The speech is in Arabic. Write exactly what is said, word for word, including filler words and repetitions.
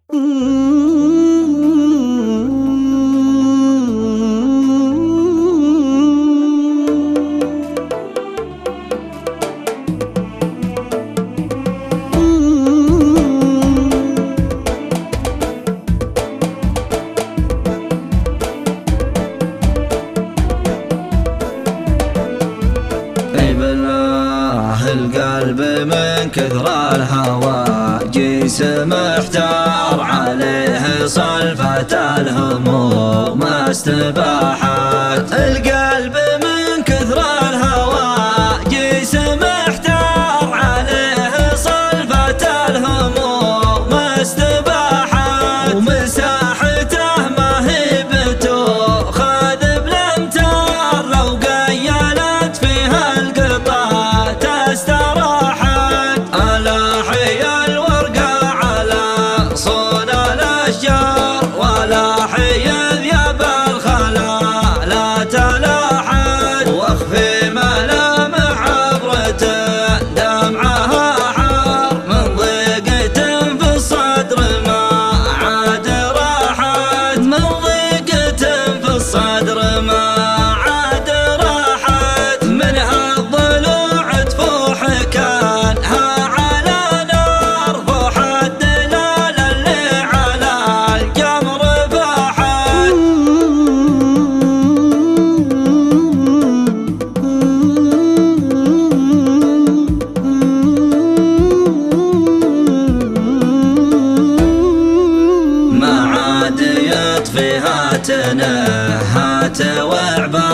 القلب من كثر الهوى جيس محتار عليه صلفة الهموم ما استباحت. القلب من كثر الهوى جيس محتار عليه صلفة الهموم ما استباحت. ومساحته ما هي بتؤخذ بالامتار لو قيلت فيها القطات استراحت. ألاحي الورقة على صون الأشجار ولاحي ذياب الخلا لا تلاحت. واخفي ملامح عبرته دمعها حار من ضيقة في الصدر ما عاد راحت. من ضيقة في الصدر ما عاد راحت. منها الضلوع تفوح كانها على نار فوح الدلال اللي على الجمر فاحت. ما عاد يطفيها تنهات وعبا